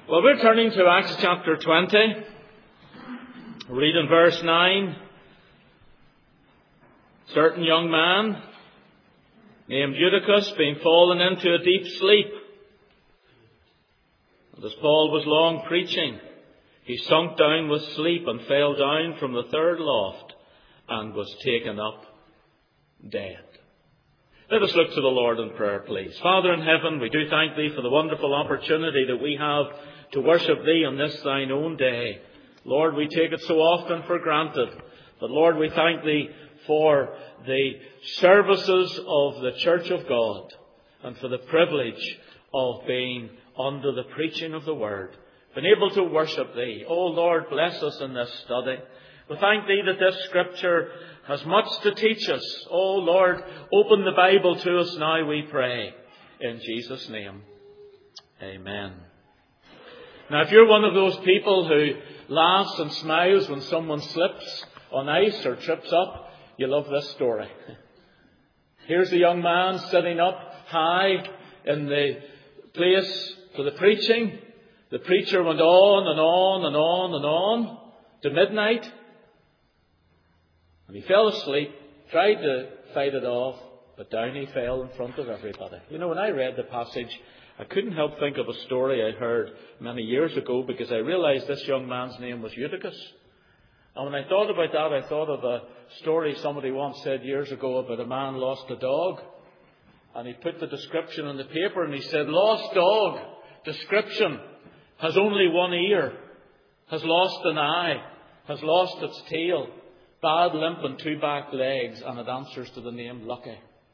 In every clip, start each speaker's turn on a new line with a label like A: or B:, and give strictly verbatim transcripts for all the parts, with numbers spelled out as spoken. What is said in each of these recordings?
A: Well, we're turning to Acts chapter twenty. Read in verse nine. Certain young man named Eutychus being fallen into a deep sleep. And as Paul was long preaching, he sunk down with sleep and fell down from the third loft and was taken up dead. Let us look to the Lord in prayer, please. Father in heaven, we do thank Thee for the wonderful opportunity that we have to worship Thee on this Thine own day. Lord, we take it so often for granted. But Lord, we thank Thee for the services of the Church of God and for the privilege of being under the preaching of the Word, being able to worship Thee. Oh Lord, bless us in this study. We thank Thee that this Scripture has much to teach us. Oh Lord, open the Bible to us now, we pray. In Jesus' name, amen. Now, if you're one of those people who laughs and smiles when someone slips on ice or trips up, you love this story. Here's a young man sitting up high in the place for the preaching. The preacher went on and on and on and on to midnight. And he fell asleep, tried to fight it off, but down he fell in front of everybody. You know, when I read the passage, I couldn't help think of a story I heard many years ago, because I realized this young man's name was Eutychus. And when I thought about that, I thought of a story somebody once said years ago about a man lost a dog. And he put the description in the paper and he said, "Lost dog, description, has only one ear, has lost an eye, has lost its tail, bad limp and two back legs, and it answers to the name Lucky."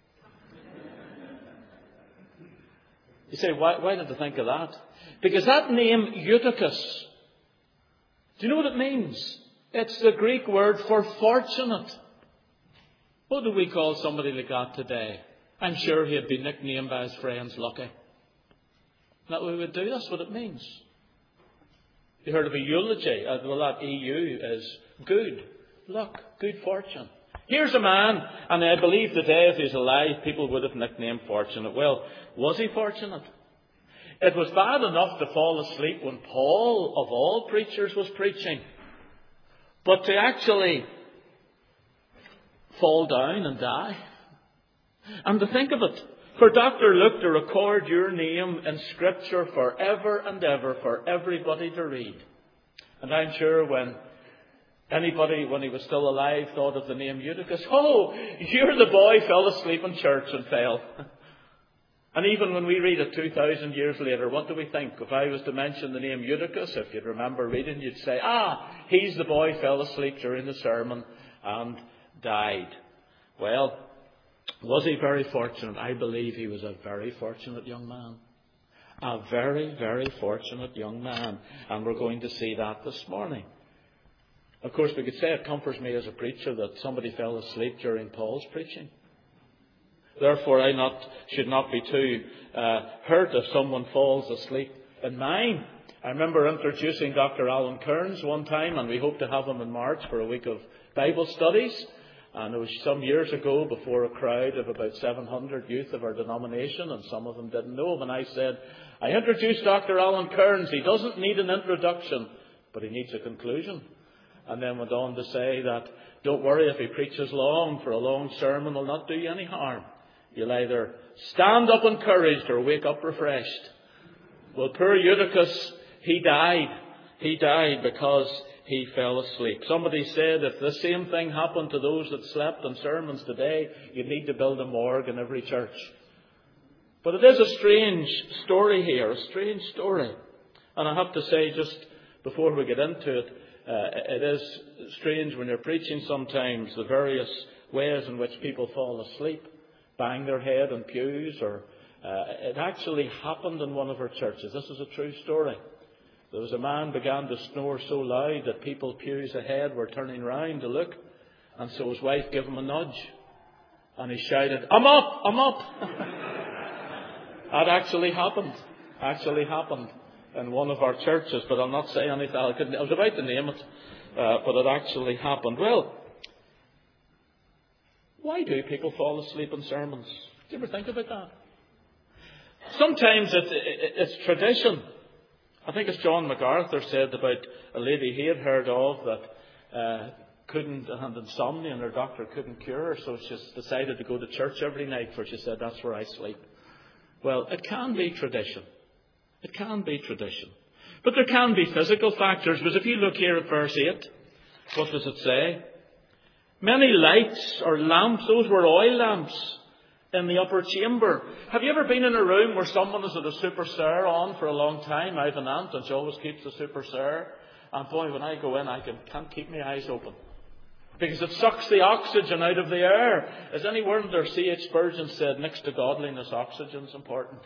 A: You say, why, why did I think of that? Because that name, Eutychus, do you know what it means? It's the Greek word for fortunate. What do we call somebody like that today? I'm sure he'd be nicknamed by his friends Lucky. Isn't that what we would do? That's what it means. You heard of a eulogy. Well, that E U is good luck, good fortune. Here's a man, and I believe today if he's alive, people would have nicknamed fortunate. Well, was he fortunate? It was bad enough to fall asleep when Paul, of all preachers, was preaching. But to actually fall down and die. And to think of it, for Doctor Luke to record your name in Scripture forever and ever for everybody to read. And I'm sure when anybody, when he was still alive, thought of the name Eutychus, "Oh, you're the boy who fell asleep in church and fell." And even when we read it two thousand years later, what do we think? If I was to mention the name Eutychus, if you'd remember reading, you'd say, "Ah, he's the boy who fell asleep during the sermon and died." Well, was he very fortunate? I believe he was a very fortunate young man. A very, very fortunate young man. And we're going to see that this morning. Of course, we could say it comforts me as a preacher that somebody fell asleep during Paul's preaching. Therefore, I not should not be too uh, hurt if someone falls asleep in mine. I remember introducing Doctor Alan Kearns one time, and we hope to have him in March for a week of Bible studies. And it was some years ago before a crowd of about seven hundred youth of our denomination, and some of them didn't know him. And I said, "I introduced Doctor Alan Kearns. He doesn't need an introduction, but he needs a conclusion." And then went on to say that, "Don't worry if he preaches long, for a long sermon will not do you any harm. You'll either stand up encouraged or wake up refreshed." Well, poor Eutychus, he died. He died because he fell asleep. Somebody said if the same thing happened to those that slept in sermons today, you'd need to build a morgue in every church. But it is a strange story here, a strange story. And I have to say, just before we get into it, Uh, it is strange when you're preaching sometimes the various ways in which people fall asleep, bang their head in pews, or uh, it actually happened in one of our churches. This is a true story. There was a man began to snore so loud that people pews ahead were turning round to look, and so his wife gave him a nudge, and he shouted, "I'm up, I'm up." That actually happened. Actually happened. In one of our churches, but I'll not say anything. I, couldn't, I was about to name it, uh, but it actually happened. Well, why do people fall asleep in sermons? Do you ever think about that? Sometimes it, it, it's tradition. I think it's John MacArthur said about a lady he had heard of that uh, couldn't, had insomnia and her doctor couldn't cure her, so she decided to go to church every night, for she said, that's where I sleep. Well, it can be tradition. It can be tradition. But there can be physical factors, because if you look here at verse eight, what does it say? Many lights or lamps, those were oil lamps in the upper chamber. Have you ever been in a room where someone has had a super sir on for a long time? I have an aunt and she always keeps the super sir. And boy, when I go in, I can, can't keep my eyes open. Because it sucks the oxygen out of the air. As any word there, C H Spurgeon said, next to godliness, oxygen's important.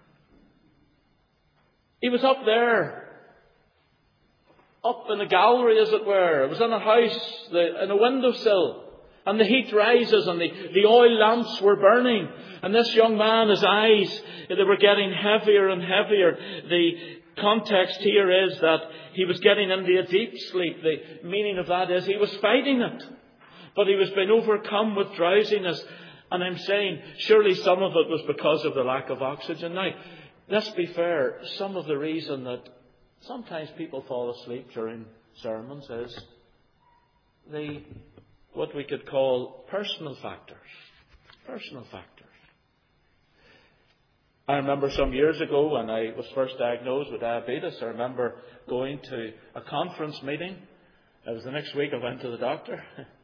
A: He was up there, up in a gallery, as it were. It was in a house, the, in a windowsill. And the heat rises and the, the oil lamps were burning. And this young man, his eyes, they were getting heavier and heavier. The context here is that he was getting into a deep sleep. The meaning of that is he was fighting it. But he was being overcome with drowsiness. And I'm saying, surely some of it was because of the lack of oxygen. Now, let's be fair. Some of the reason that sometimes people fall asleep during sermons is the what we could call personal factors. Personal factors. I remember some years ago when I was first diagnosed with diabetes, I remember going to a conference meeting. It was the next week I went to the doctor.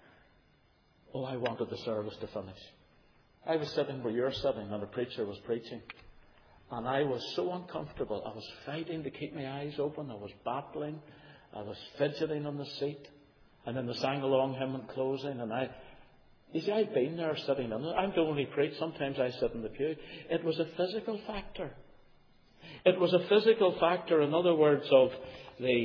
A: Oh, I wanted the service to finish. I was sitting where you're sitting and a preacher was preaching. And I was so uncomfortable. I was fighting to keep my eyes open. I was battling. I was fidgeting on the seat. And then they sang along hymn in closing. And I, you see, I've been there sitting in it. I'm the only preach. Sometimes I sit in the pew. It was a physical factor. It was a physical factor, in other words, of the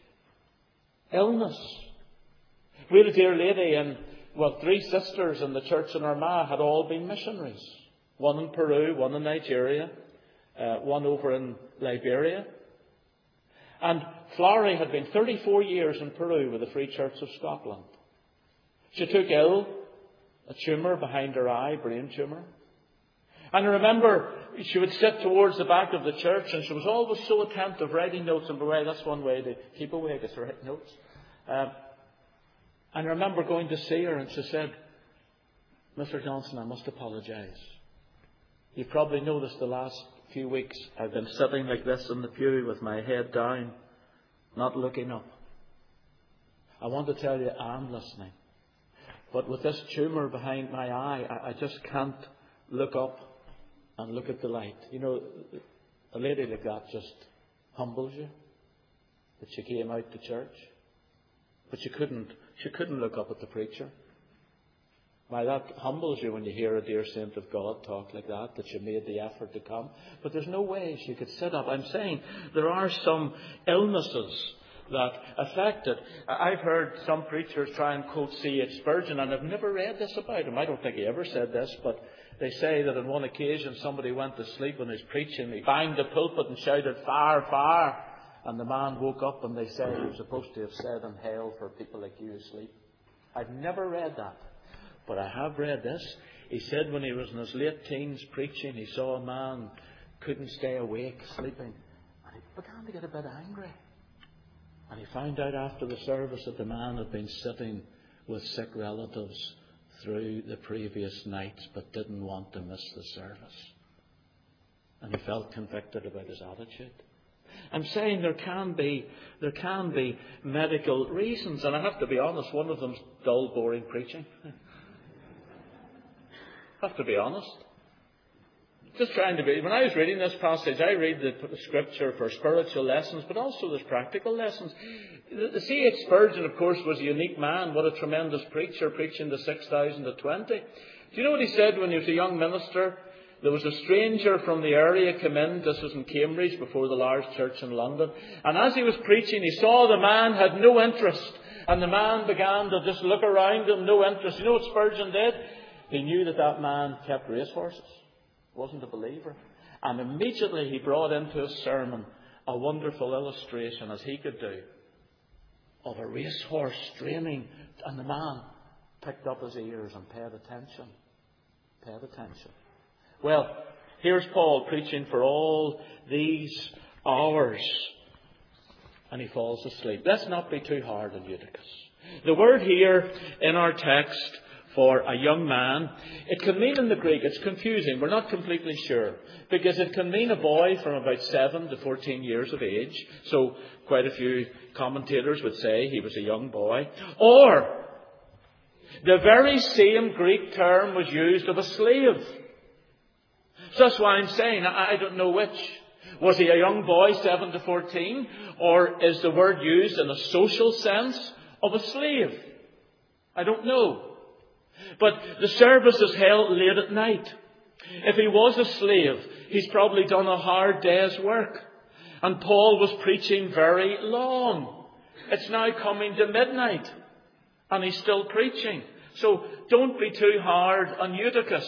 A: illness. We had a dear lady, and well, three sisters in the church in Armagh had all been missionaries. One in Peru, one in Nigeria, uh, one over in Liberia. And Florrie had been thirty-four years in Peru with the Free Church of Scotland. She took ill, a tumour behind her eye, brain tumour. And I remember she would sit towards the back of the church and she was always so attentive, writing notes. And by the way, that's one way to keep awake, is to write notes. Um, and I remember going to see her and she said, Mister Johnson, I must apologise. You probably noticed the last few weeks I've been sitting like this in the pew with my head down, not looking up. I want to tell you I'm listening. But with this tumour behind my eye, I, I just can't look up and look at the light. You know, a lady like that just humbles you. That she came out to church. But she couldn't, she couldn't look up at the preacher. Why, that humbles you when you hear a dear saint of God talk like that, that she made the effort to come. But there's no way she could sit up. I'm saying there are some illnesses that affect it. I've heard some preachers try and quote C H Spurgeon, and I've never read this about him. I don't think he ever said this, but they say that on one occasion somebody went to sleep when he was preaching. He banged the pulpit and shouted, fire, fire. And the man woke up and they said he was supposed to have said in hell for people like you asleep. I've never read that. But I have read this. He said when he was in his late teens preaching, he saw a man couldn't stay awake, sleeping. And he began to get a bit angry. And he found out after the service that the man had been sitting with sick relatives through the previous nights, but didn't want to miss the service. And he felt convicted about his attitude. I'm saying there can be there can be medical reasons, and I have to be honest, one of them's dull, boring preaching. I have to be honest. Just trying to be. When I was reading this passage, I read the scripture for spiritual lessons, but also there's practical lessons. The C H Spurgeon, of course, was a unique man. What a tremendous preacher, preaching to six thousand to twenty. Do you know what he said when he was a young minister? There was a stranger from the area come in. This was in Cambridge, before the large church in London. And as he was preaching, he saw the man had no interest. And the man began to just look around him, no interest. You know what Spurgeon did? He knew that that man kept racehorses. Wasn't a believer. And immediately he brought into his sermon a wonderful illustration, as he could do, of a racehorse straining. And the man picked up his ears and paid attention. Paid attention. Well, here's Paul preaching for all these hours. and he falls asleep. Let's not be too hard on Eutychus. The word here in our text for a young man, it can mean in the Greek, it's confusing, we're not completely sure, because it can mean a boy from about seven to fourteen years of age. So quite a few commentators would say he was a young boy. Or the very same Greek term was used of a slave. So that's why I'm saying, I don't know which. Was he a young boy, seven to fourteen? Or is the word used in a social sense of a slave? I don't know. But the service is held late at night. If he was a slave, he's probably done a hard day's work. And Paul was preaching very long. It's now coming to midnight, and he's still preaching. So don't be too hard on Eutychus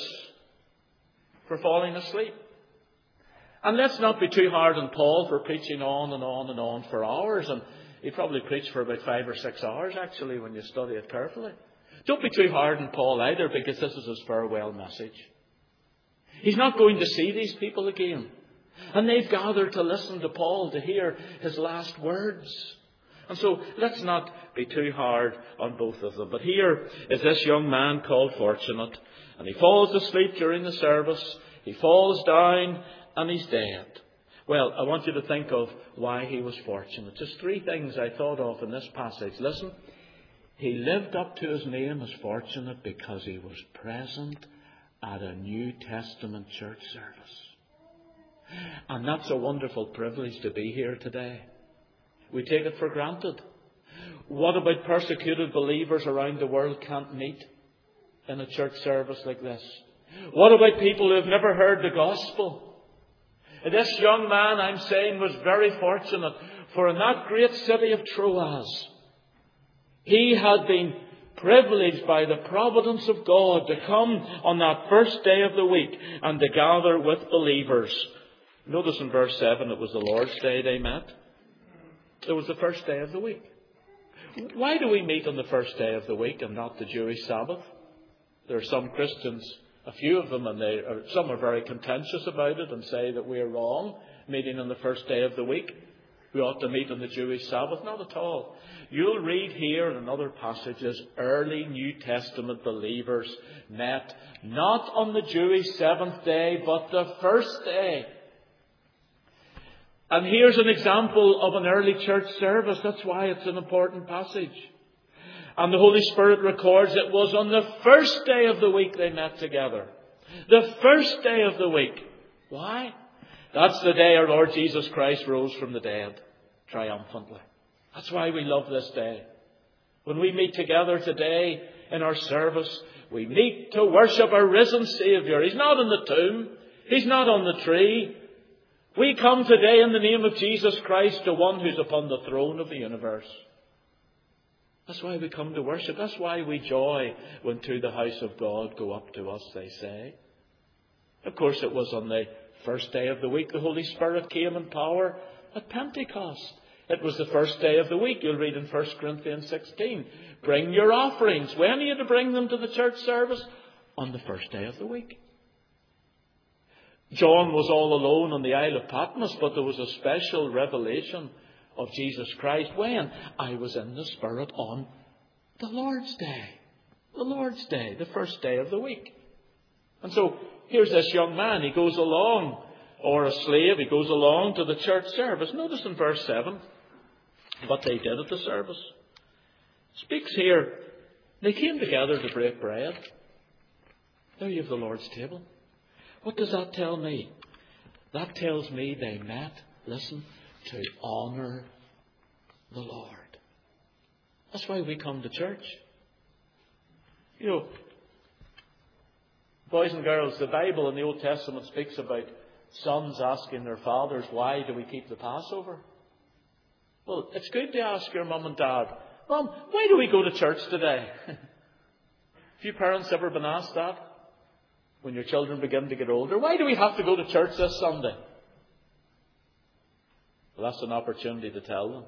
A: for falling asleep. And let's not be too hard on Paul for preaching on and on and on for hours. And he probably preached for about five or six hours, actually, when you study it carefully. Don't be too hard on Paul either, because this is his farewell message. He's not going to see these people again. And they've gathered to listen to Paul, to hear his last words. And so let's not be too hard on both of them. But here is this young man called Fortunate. And he falls asleep during the service. He falls down and he's dead. Well, I want you to think of why he was fortunate. Just three things I thought of in this passage. Listen. He lived up to his name as fortunate because he was present at a New Testament church service. And that's a wonderful privilege to be here today. We take it for granted. What about persecuted believers around the world can't meet in a church service like this? What about people who have never heard the gospel? This young man, I'm saying, was very fortunate, for in that great city of Troas, he had been privileged by the providence of God to come on that first day of the week and to gather with believers. Notice in verse seven, it was the Lord's Day they met. It was the first day of the week. Why do we meet on the first day of the week and not the Jewish Sabbath? There are some Christians, a few of them, and they are, some are very contentious about it and say that we are wrong meeting on the first day of the week. We ought to meet on the Jewish Sabbath. Not at all. You'll read here and in other passages, early New Testament believers met not on the Jewish seventh day, but the first day. And here's an example of an early church service. That's why it's an important passage. And the Holy Spirit records it was on the first day of the week they met together. The first day of the week. Why? That's the day our Lord Jesus Christ rose from the dead, triumphantly. That's why we love this day. When we meet together today in our service, we meet to worship our risen Saviour. He's not in the tomb. He's not on the tree. We come today in the name of Jesus Christ, the one who's upon the throne of the universe. That's why we come to worship. That's why we joy when to the house of God go up to us, they say. Of course, it was on the first day of the week the Holy Spirit came in power at Pentecost. It was the first day of the week. You'll read in First Corinthians sixteen. Bring your offerings. When are you to bring them to the church service? On the first day of the week. John was all alone on the Isle of Patmos, but there was a special revelation of Jesus Christ. When? I was in the Spirit on the Lord's Day. The Lord's Day, the first day of the week. And so, here's this young man. He goes along, or a slave, he goes along to the church service. Notice in verse seven what they did at the service. It speaks here, they came together to break bread. There you have the Lord's table. What does that tell me? That tells me they met, listen, to honour the Lord. That's why we come to church. You know, boys and girls, the Bible in the Old Testament speaks about sons asking their fathers, why do we keep the Passover? Well, it's good to ask your mum and dad, Mum, why do we go to church today? Have you parents ever been asked that? When your children begin to get older, why do we have to go to church this Sunday? Well, that's an opportunity to tell them.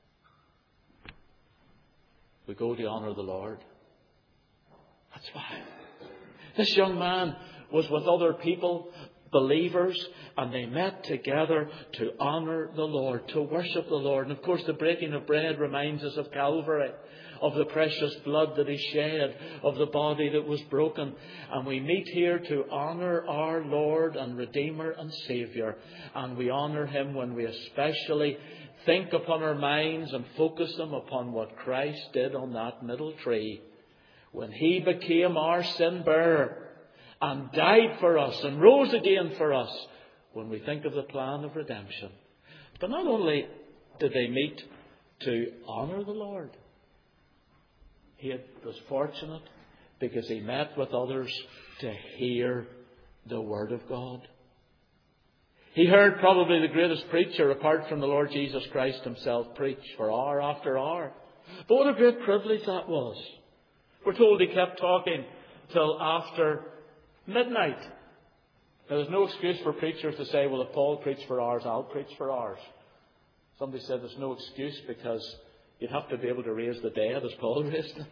A: We go to honour the Lord. That's why. This young man was with other people. believers, and they met together to honour the Lord, to worship the Lord. And of course the breaking of bread reminds us of Calvary, of the precious blood that He shed, of the body that was broken. And we meet here to honour our Lord and Redeemer and Saviour. And we honour Him when we especially think upon our minds and focus them upon what Christ did on that middle tree, when He became our sin bearer and died for us and rose again for us, when we think of the plan of redemption. But not only did they meet to honour the Lord, he was fortunate because he met with others to hear the Word of God. He heard probably the greatest preacher apart from the Lord Jesus Christ Himself preach for hour after hour. But what a great privilege that was. We're told he kept talking till after midnight. Now, there's no excuse for preachers to say, well, if Paul preached for hours, I'll preach for hours. Somebody said there's no excuse because you'd have to be able to raise the dead as Paul raised them.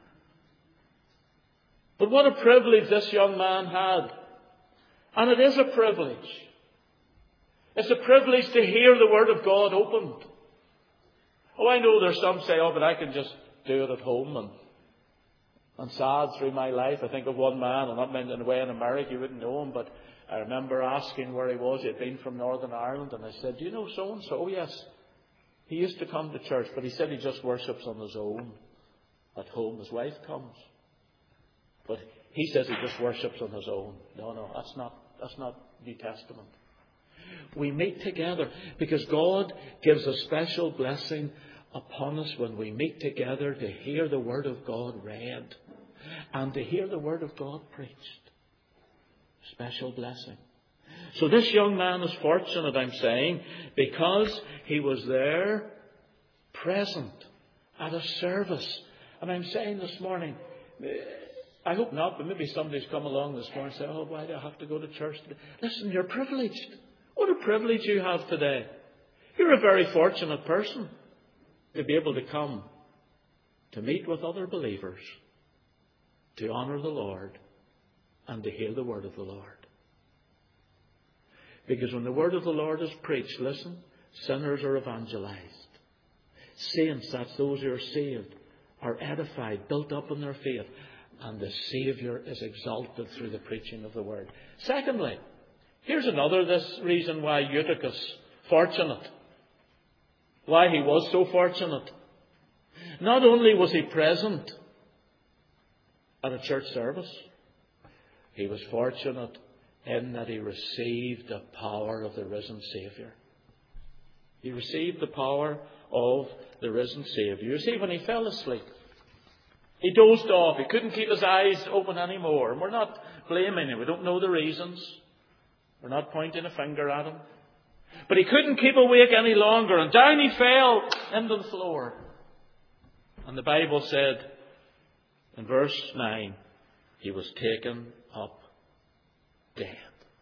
A: But what a privilege this young man had. And it is a privilege. It's a privilege to hear the Word of God opened. Oh, I know there's some say, oh, but I can just do it at home and And sad through my life. I think of one man, I'm not mentioning away in America, you wouldn't know him, but I remember asking where he was. He had been from Northern Ireland, and I said, do you know so-and-so? Oh, yes. He used to come to church, but he said he just worships on his own at home. His wife comes. But he says he just worships on his own. No, no, that's not, that's not New Testament. We meet together because God gives a special blessing upon us when we meet together to hear the Word of God read and to hear the Word of God preached. Special blessing. So this young man is fortunate, I'm saying, because he was there, present, at a service. And I'm saying this morning, I hope not, but maybe somebody's come along this morning and said, oh, why do I have to go to church today? Listen, you're privileged. What a privilege you have today. You're a very fortunate person to be able to come to meet with other believers, to honour the Lord, and to hear the Word of the Lord. Because when the Word of the Lord is preached, listen, sinners are evangelized. Saints, that's those who are saved, are edified, built up in their faith, and the Saviour is exalted through the preaching of the Word. Secondly, here's another this reason why Eutychus, fortunate, why he was so fortunate. Not only was he present at a church service, he was fortunate in that he received the power of the risen Saviour. He received the power of the risen Saviour. You see, when he fell asleep, he dozed off. He couldn't keep his eyes open anymore. And we're not blaming him. We don't know the reasons. We're not pointing a finger at him. But he couldn't keep awake any longer. And down he fell into the floor. And the Bible said in verse nine, he was taken up dead.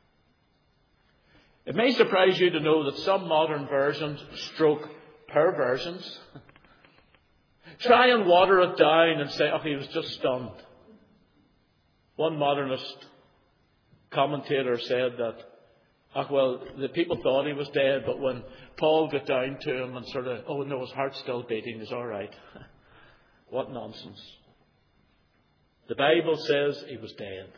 A: It may surprise you to know that some modern versions, stroke perversions, try and water it down and say, oh, he was just stunned. One modernist commentator said that, oh, well, the people thought he was dead, but when Paul got down to him and sort of, oh no, his heart's still beating, he's all right. What nonsense. The Bible says he was dead.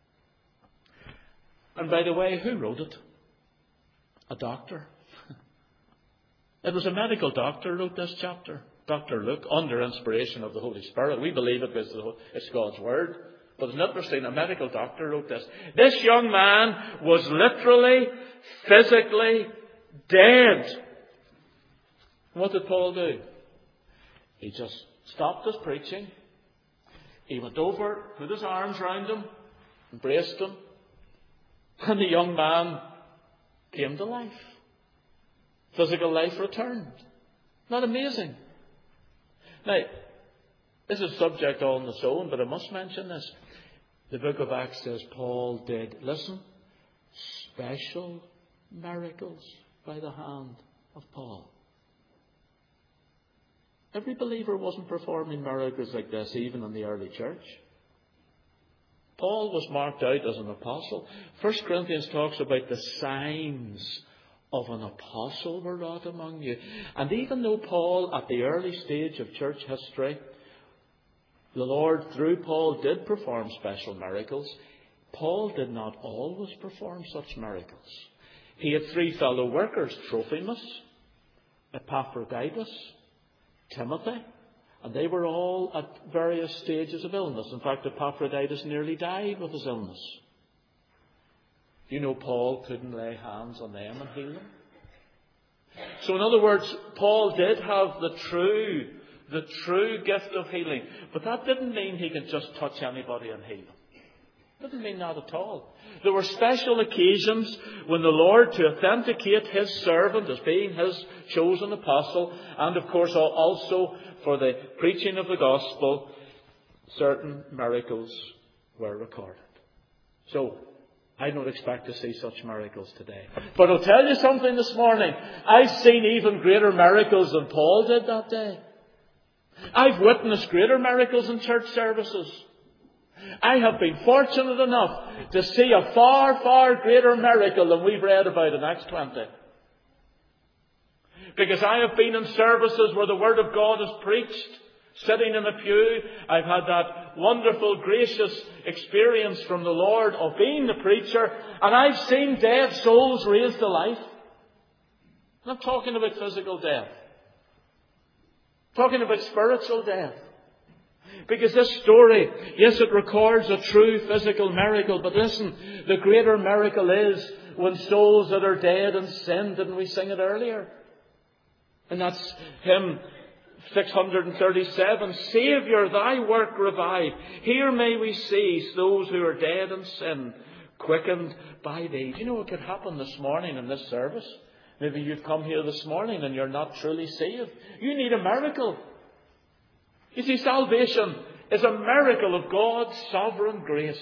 A: And by the way, who wrote it? A doctor. It was a medical doctor who wrote this chapter. Doctor Luke, under inspiration of the Holy Spirit. We believe it because it's God's Word. But it's interesting, a medical doctor wrote this. This young man was literally, physically dead. What did Paul do? He just stopped his preaching. He went over, put his arms round him, embraced him, and the young man came to life. Physical life returned. Not amazing? Now, this is subject all on its own, but I must mention this. The book of Acts says Paul did, listen, special miracles by the hand of Paul. Every believer wasn't performing miracles like this, even in the early church. Paul was marked out as an apostle. First Corinthians talks about the signs of an apostle were wrought among you. And even though Paul, at the early stage of church history, the Lord, through Paul, did perform special miracles, Paul did not always perform such miracles. He had three fellow workers, Trophimus, Epaphroditus, Timothy, and they were all at various stages of illness. In fact, Epaphroditus nearly died with his illness. You know, Paul couldn't lay hands on them and heal them. So in other words, Paul did have the true, the true gift of healing. But that didn't mean he could just touch anybody and heal them. Didn't mean that at all. There were special occasions when the Lord, to authenticate His servant as being His chosen apostle, and of course also for the preaching of the gospel, certain miracles were recorded. So, I don't expect to see such miracles today. But I'll tell you something this morning. I've seen even greater miracles than Paul did that day. I've witnessed greater miracles in church services. I have been fortunate enough to see a far, far greater miracle than we've read about in Acts twenty. Because I have been in services where the Word of God is preached, sitting in a pew. I've had that wonderful, gracious experience from the Lord of being the preacher. And I've seen dead souls raised to life. I'm not talking about physical death. I'm talking about spiritual death. Because this story, yes, it records a true physical miracle. But listen, the greater miracle is when souls that are dead in sin, didn't we sing it earlier? And that's hymn six hundred thirty-seven. Saviour, thy work revive. Here may we see those who are dead in sin, quickened by thee. Do you know what could happen this morning in this service? Maybe you've come here this morning and you're not truly saved. You need a miracle. You see, salvation is a miracle of God's sovereign grace.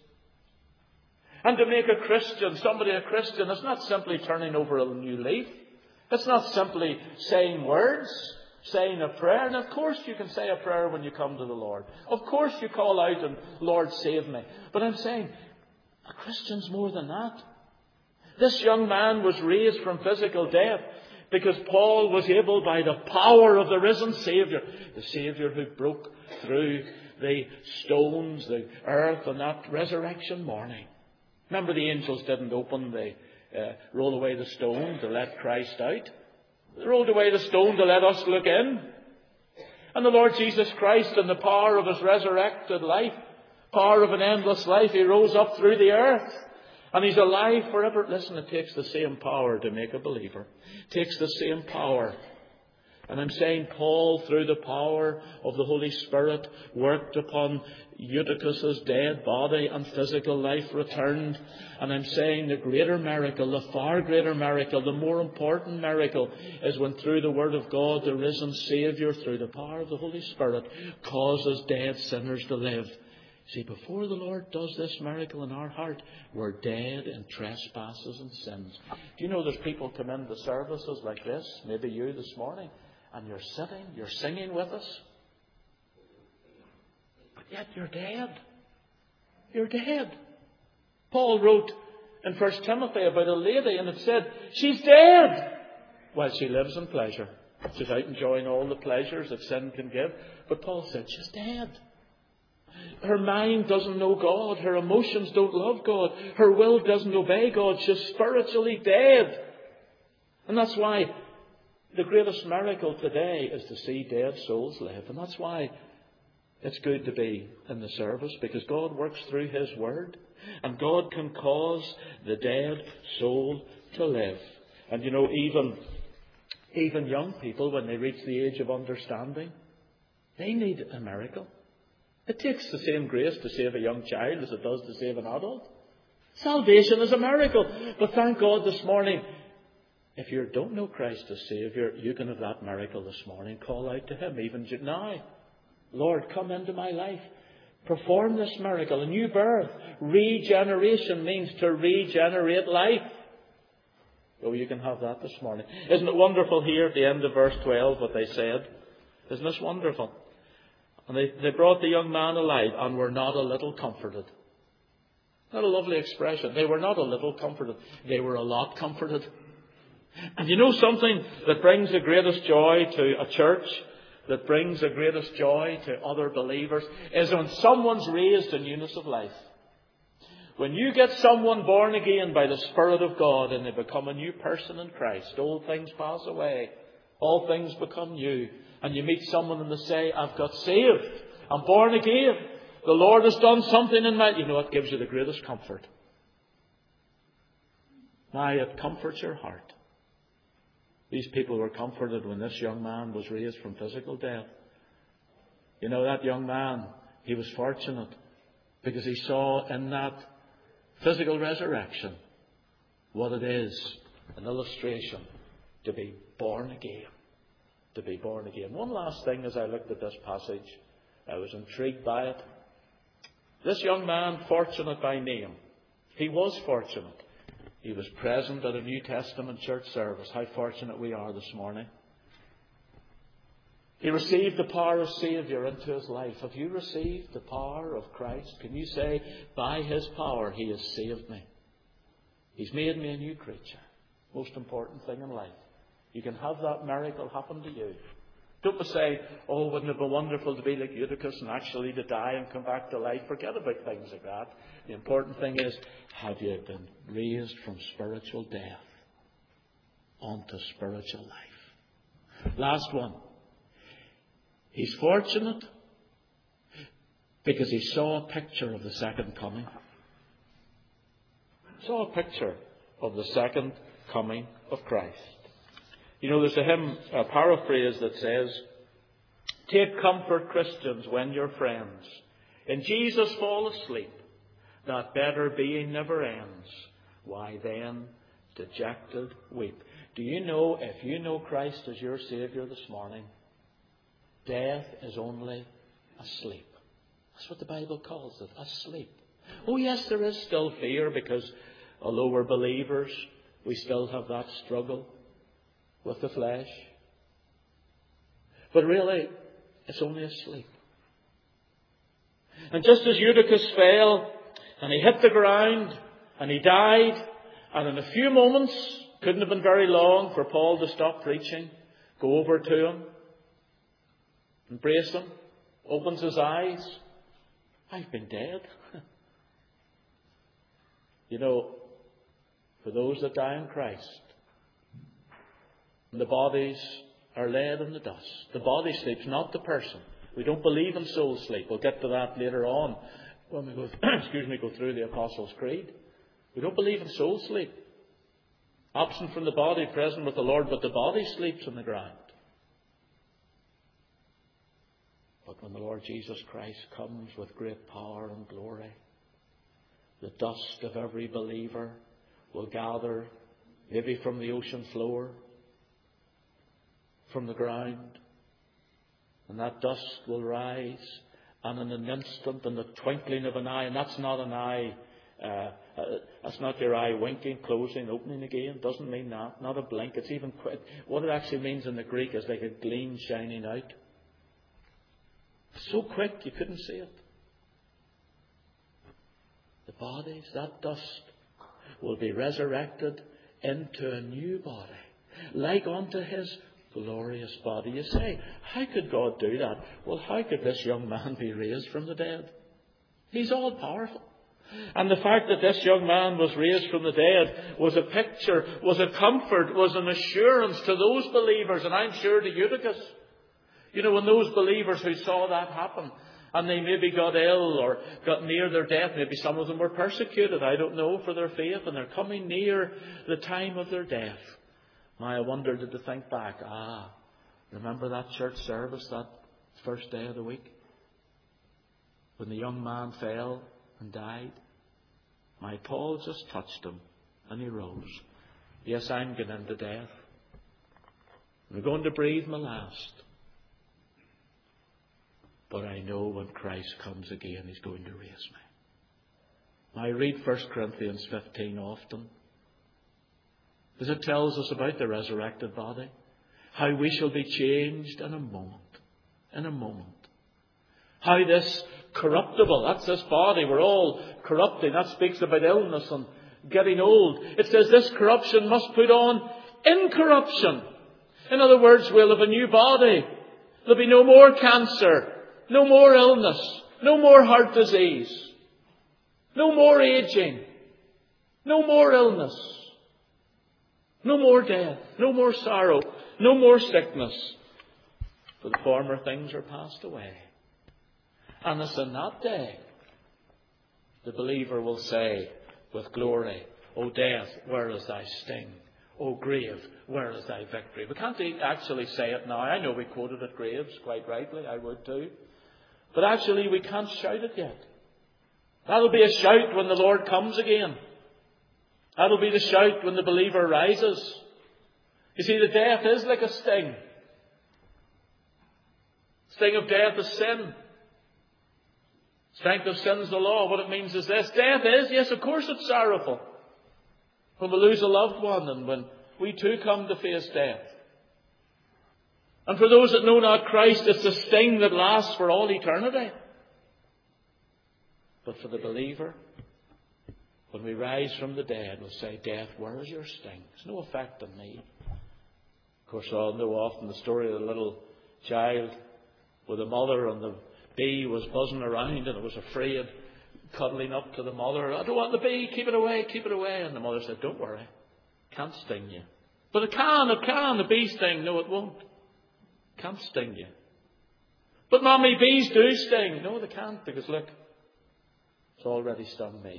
A: And to make a Christian, somebody a Christian, is not simply turning over a new leaf. It's not simply saying words, saying a prayer. And of course you can say a prayer when you come to the Lord. Of course you call out and, Lord, save me. But I'm saying, a Christian's more than that. This young man was raised from physical death because Paul was able, by the power of the risen Saviour, the Saviour who broke through the stones, the earth on that resurrection morning. Remember, the angels didn't open the, uh, roll away the stone to let Christ out. They rolled away the stone to let us look in. And the Lord Jesus Christ, in the power of His resurrected life, power of an endless life, He rose up through the earth. And He's alive forever. Listen, it takes the same power to make a believer. It takes the same power. And I'm saying Paul, through the power of the Holy Spirit, worked upon Eutychus' dead body and physical life returned. And I'm saying the greater miracle, the far greater miracle, the more important miracle is when through the Word of God, the risen Saviour, through the power of the Holy Spirit, causes dead sinners to live. See, before the Lord does this miracle in our heart, we're dead in trespasses and sins. Do you know there's people come into services like this, maybe you this morning, and you're sitting, you're singing with us, but yet you're dead. You're dead. Paul wrote in First Timothy about a lady, and it said, she's dead while she lives in pleasure. She's out enjoying all the pleasures that sin can give. But Paul said, she's dead. Her mind doesn't know God. Her emotions don't love God. Her will doesn't obey God. She's spiritually dead. And that's why the greatest miracle today is to see dead souls live. And that's why it's good to be in the service, because God works through His Word. And God can cause the dead soul to live. And you know, even, even young people, when they reach the age of understanding, they need a miracle. It takes the same grace to save a young child as it does to save an adult. Salvation is a miracle. But thank God this morning, if you don't know Christ as Saviour, you can have that miracle this morning. Call out to Him even now. Lord, come into my life. Perform this miracle, a new birth. Regeneration means to regenerate life. Oh, you can have that this morning. Isn't it wonderful here at the end of verse twelve what they said? Isn't this wonderful? And they, they brought the young man alive and were not a little comforted. Not a lovely expression. They were not a little comforted. They were a lot comforted. And you know something that brings the greatest joy to a church, that brings the greatest joy to other believers, is when someone's raised in newness of life. When you get someone born again by the Spirit of God and they become a new person in Christ, old things pass away, all things become new. And you meet someone and they say, I've got saved, I'm born again, the Lord has done something in my... You know, it gives you the greatest comfort. Now, it comforts your heart. These people were comforted when this young man was raised from physical death. You know, that young man, he was fortunate because he saw in that physical resurrection what it is, an illustration to be born again. To be born again. One last thing as I looked at this passage, I was intrigued by it. This young man, fortunate by name, he was fortunate. He was present at a New Testament church service. How fortunate we are this morning. He received the power of Saviour into his life. Have you received the power of Christ? Can you say, by His power He has saved me? He's made me a new creature. Most important thing in life. You can have that miracle happen to you. Don't say, oh, wouldn't it be wonderful to be like Eutychus and actually to die and come back to life? Forget about things like that. The important thing is, have you been raised from spiritual death onto spiritual life? Last one. He's fortunate because he saw a picture of the second coming. Saw a picture of the second coming of Christ. You know, there's a hymn, a paraphrase that says, take comfort, Christians, when your friends in Jesus fall asleep, that better being never ends. Why then, dejected weep. Do you know, if you know Christ as your Saviour this morning, death is only asleep. That's what the Bible calls it, asleep. Oh yes, there is still fear because although we're believers, we still have that struggle with the flesh. But really, it's only asleep. And just as Eutychus fell, and he hit the ground, and he died, and in a few moments, couldn't have been very long for Paul to stop preaching, go over to him, embrace him, opens his eyes. I've been dead. You know, for those that die in Christ, the bodies are laid in the dust. The body sleeps, not the person. We don't believe in soul sleep. We'll get to that later on when we go, excuse me, go through the Apostles' Creed. We don't believe in soul sleep. Absent from the body, present with the Lord, but the body sleeps on the ground. But when the Lord Jesus Christ comes with great power and glory, the dust of every believer will gather, maybe from the ocean floor, from the ground, and that dust will rise, and in an instant, in the twinkling of an eye, and that's not an eye, uh, uh, that's not your eye winking, closing, opening again, doesn't mean that, not a blink, it's even, what it actually means in the Greek is like a gleam shining out. So quick you couldn't see it. The bodies, that dust, will be resurrected into a new body, like unto His glorious body. You say, how could God do that? Well, how could this young man be raised from the dead? He's all powerful. And the fact that this young man was raised from the dead was a picture, was a comfort, was an assurance to those believers, and I'm sure to Eutychus. You know, when those believers who saw that happen, and they maybe got ill or got near their death, maybe some of them were persecuted, I don't know, for their faith, and they're coming near the time of their death. Now I wonder, did they think back, ah, remember that church service, that first day of the week, when the young man fell and died? My Paul just touched him, and he rose. Yes, I'm going into death. I'm going to breathe my last. But I know when Christ comes again, He's going to raise me. I read First Corinthians fifteen often, because it tells us about the resurrected body, how we shall be changed in a moment, in a moment. How this corruptible. That's this body. We're all corrupting. That speaks about illness and getting old. It says this corruption must put on incorruption. In other words, we'll have a new body. There'll be no more cancer, no more illness, no more heart disease, no more aging, no more illness, no more death, no more sorrow, no more sickness. For the former things are passed away. And it's in that day the believer will say with glory, O death, where is thy sting? O grave, where is thy victory? We can't actually say it now. I know we quoted at graves, quite rightly. I would too. But actually we can't shout it yet. That'll be a shout when the Lord comes again. That'll be the shout when the believer rises. You see, the death is like a sting. Sting of death is sin. Strength of sin is the law. What it means is this. Death is, yes, of course it's sorrowful. When we lose a loved one and when we too come to face death. And for those that know not Christ, it's a sting that lasts for all eternity. But for the believer, when we rise from the dead, we'll say, death, where is your sting? It's no effect on me. Of course, we all know often the story of the little child with the mother, and the bee was buzzing around and it was afraid, cuddling up to the mother. I don't want the bee, keep it away, keep it away. And the mother said, don't worry, can't sting you. But it can, it can, the bee sting. No, it won't. Can't sting you. But mommy, bees do sting. No, they can't, because look, it's already stung me.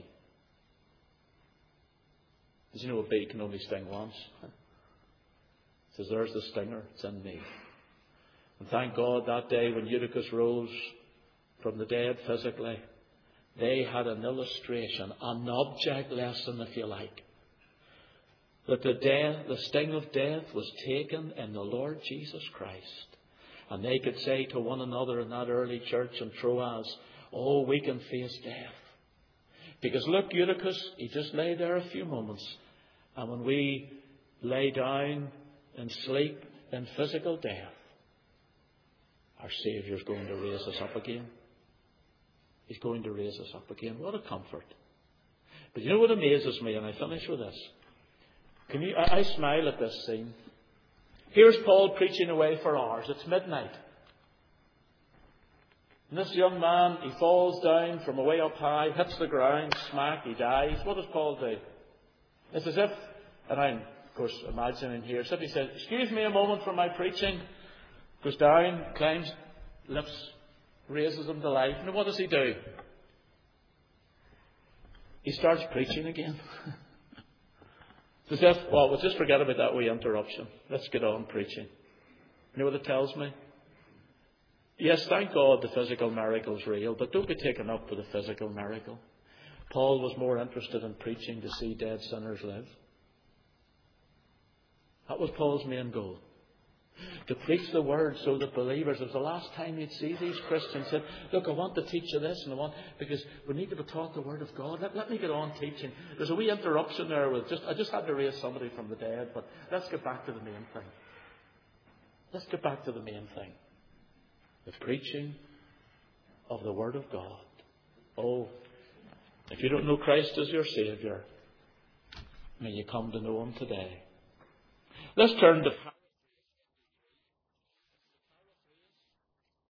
A: Did you know a bee can only sting once? It says, there's the stinger, it's in me. And thank God that day when Eutychus rose from the dead physically, they had an illustration, an object lesson, if you like, that the death, the sting of death was taken in the Lord Jesus Christ. And they could say to one another in that early church in Troas, oh, we can face death. Because look, Eutychus, he just lay there a few moments. And when we lay down and sleep in physical death, our Saviour's going to raise us up again. He's going to raise us up again. What a comfort. But you know what amazes me, and I finish with this. Can you? I, I smile at this scene. Here's Paul preaching away for hours. It's midnight. And this young man, he falls down from away up high, hits the ground, smack, he dies. What does Paul do? It's as if, and I'm, of course, imagining here, as if he said, excuse me a moment for my preaching. Goes down, climbs, lifts, raises him to life. And what does he do? He starts preaching again. It's as if, well, we'll just forget about that wee interruption. Let's get on preaching. You know what it tells me? Yes, thank God the physical miracle is real, but don't be taken up with the physical miracle. Paul was more interested in preaching to see dead sinners live. That was Paul's main goal. To preach the word so that believers, it was the last time you'd see these Christians said, look, I want to teach you this and I want, because we need to be taught the word of God. Let, let me get on teaching. There's a wee interruption there with just, I just had to raise somebody from the dead, but let's get back to the main thing. Let's get back to the main thing. The preaching of the word of God. Oh, if you don't know Christ as your Saviour, may you come to know Him today. Let's turn to